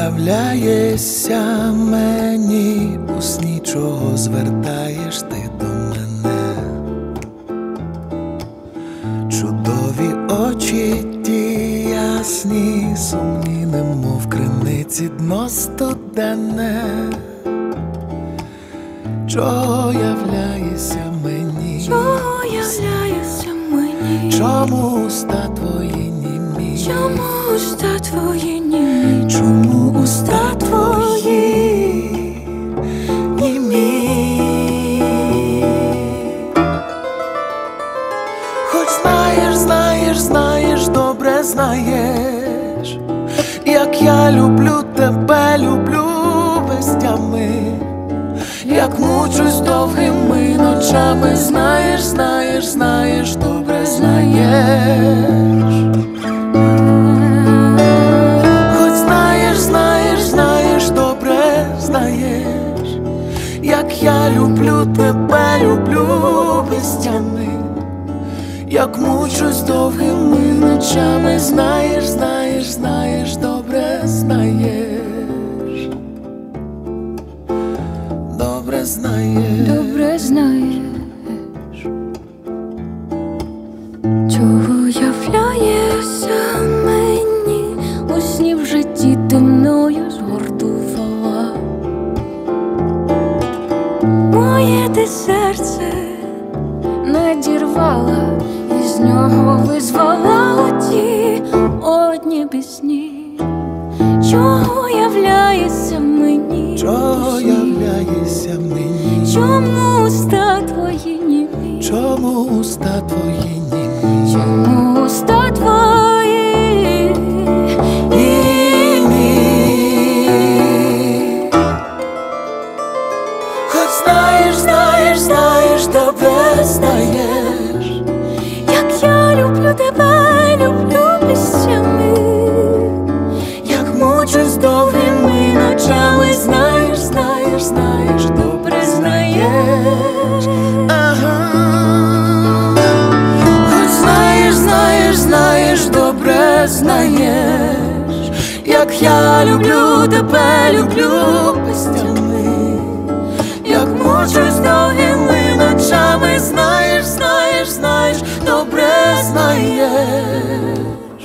являєшся мені у сні, чого звертаєш ти до мене? Чудові очі ті ясні, сумні, немов криниці дно студене. Чого являєшся мені? Чого являєшся мені? Чому уста твої німі? Чому уста твої німі? Чому уста твої німі? Хоч знаєш, добре знаєш, як я люблю тебе, люблю без тями, як мучусь довгими ночами, знаєш, добре знаєш. Хоч знаєш, добре знаєш, як я люблю тебе, люблю без тями, як мучусь довгими ночами, знаєш, добре знаєш. Добре знаєш, чого являєшся мені у сні, в житті ти мною згортувала. Моє ти серце надірвала, і з нього визвала оті одні пісні. Чого являєшся мені? чого являєшся мені? Чому уста твої німі? Чому уста твої німі? Чому уста твої німі? Хоч знаєш, добре знаєш, Як я люблю тебе, люблю піснями, як мучусь довгими ночами, знаєш, добре знаєш. Ага. Хоч знаєш, добре знаєш, як я люблю тебе, люблю без тями, як мучусь довгими ночами, знаєш, добре знаєш.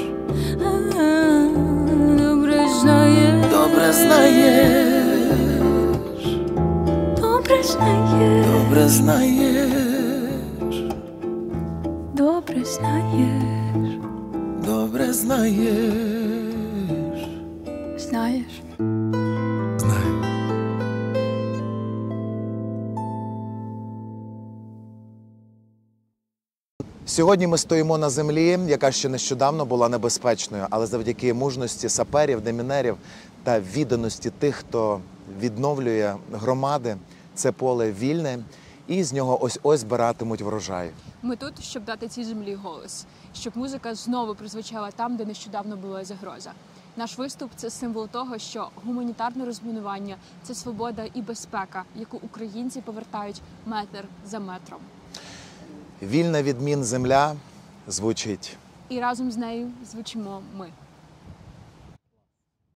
добре знаєш, Добре знаєш, добре знаєш, добре знаєш, добре знаєш, добре знаєш. знаєш. Знаю. Сьогодні ми стоїмо на землі, яка ще нещодавно була небезпечною, але завдяки мужності саперів, демінерів та відданості тих, хто відновлює громади, це поле вільне, і з нього ось-ось збиратимуть врожай. Ми тут, щоб дати цій землі голос, щоб музика знову прозвучала там, де нещодавно була загроза. Наш виступ – це символ того, що гуманітарне розмінування – це свобода і безпека, яку українці повертають метр за метром. Вільна від мін земля звучить. І разом з нею звучимо ми.